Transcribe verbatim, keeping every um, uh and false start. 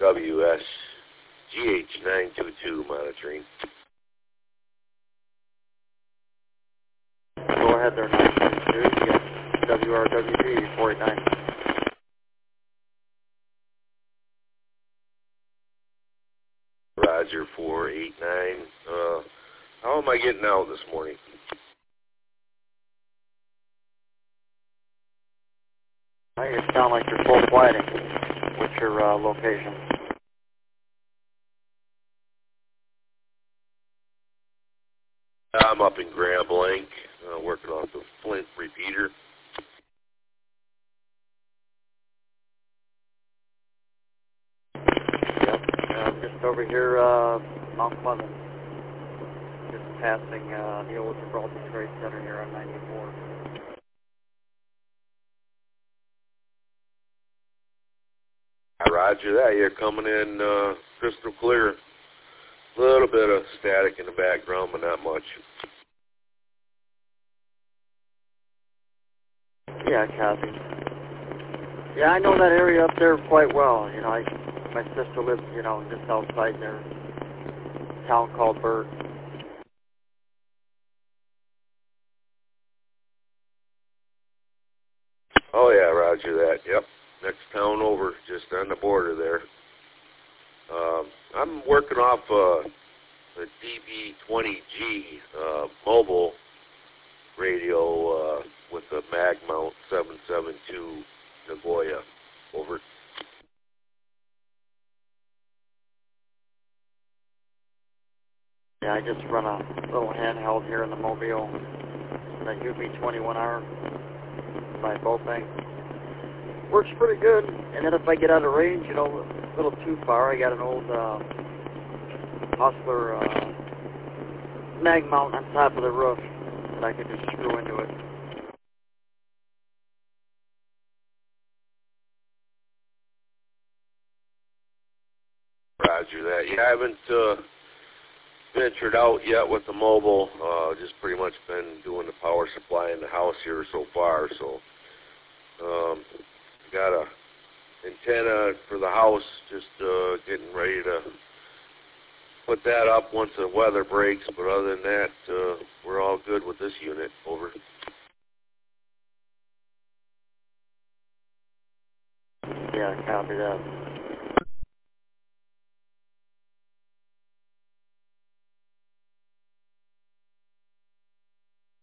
W S G H nine two two monitoring. Go ahead there, nine two two. You got W R W G four eight nine. Roger, four eight nine. Uh, how am I getting out this morning? You sound like you're full flighting. What's your uh, location? I'm up in Grand Blanc, uh, working off the Flint repeater. Yep, uh, just over here, uh, Mount Pleasant. Just passing uh, the old Gibraltar Trade Center here on ninety-four. Roger that. You're coming in uh, crystal clear. A little bit of static in the background, but not much. Yeah, copy. Yeah, I know that area up there quite well. You know, I, my sister lives, you know, just outside there, a town called Burt. Oh, yeah, roger that. Yep. Next town over, just on the border there. Um, I'm working off uh, the D B twenty G uh, mobile radio uh, with the mag mount seven seven two Nagoya. Over. Yeah, I just run a little handheld here in the Mobile, the U B twenty-one R by Bofang. Works pretty good, and then if I get out of range, you know, a little too far, I got an old uh, Hustler uh, mag mount on top of the roof that I could just screw into it. Roger that. Yeah, I haven't uh, ventured out yet with the mobile. Uh, just pretty much been doing the power supply in the house here so far. So, um, got a antenna for the house. Just uh, getting ready to put that up once the weather breaks. But other than that, uh, we're all good with this unit. Over. Yeah, copy that.